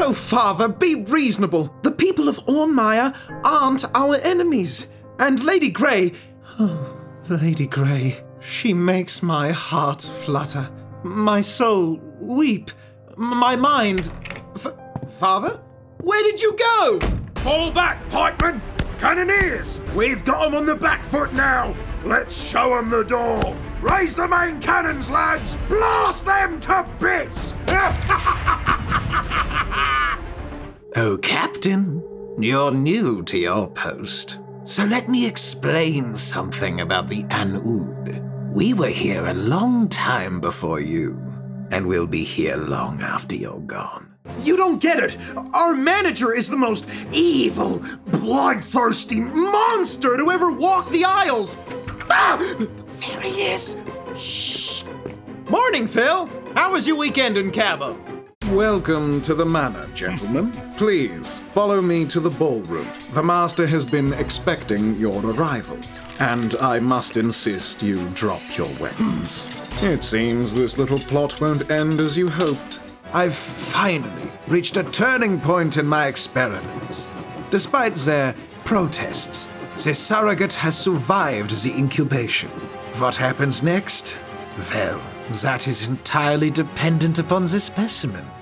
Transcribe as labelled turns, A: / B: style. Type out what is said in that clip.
A: Oh, Father, be reasonable. The people of Ornmire aren't our enemies. And Lady Grey... Oh, Lady Grey. She makes my heart flutter, my soul weep, my mind... Father? Where did you go?
B: Fall back, pikemen! Cannoneers! We've got 'em on the back foot now! Let's show 'em the door! Raise the main cannons, lads! Blast them to bits!
C: Oh, Captain, you're new to your post, so let me explain something about the Anud. We were here a long time before you, and we'll be here long after you're gone.
A: You don't get it. Our manager is the most evil, bloodthirsty monster to ever walk the aisles. Ah! There he is. Shh.
D: Morning, Phil. How was your weekend in Cabo?
E: Welcome to the manor, gentlemen. Please, follow me to the ballroom. The master has been expecting your arrival, and I must insist you drop your weapons. It seems this little plot won't end as you hoped. I've finally reached a turning point in my experiments. Despite their protests, the surrogate has survived the incubation. What happens next? Well, that is entirely dependent upon the specimen.